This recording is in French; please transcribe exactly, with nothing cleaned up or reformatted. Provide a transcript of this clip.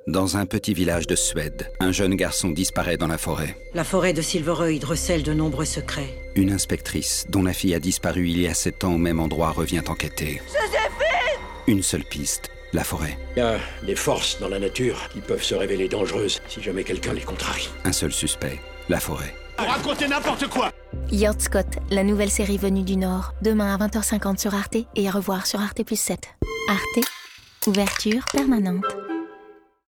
Dans un petit village de Suède, un jeune garçon disparaît dans la forêt. La forêt de Silverøyd recèle de nombreux secrets. Une inspectrice, dont la fille a disparu il y a sept ans au même endroit, revient enquêter. Joséphine! Une seule piste, la forêt. Il y a des forces dans la nature qui peuvent se révéler dangereuses si jamais quelqu'un les contrarie. Un seul suspect, la forêt. Racontez n'importe quoi! Yacht Scott, la nouvelle série venue du Nord, demain à vingt heures cinquante sur Arte et à revoir sur Arte plus sept. Arte, ouverture permanente.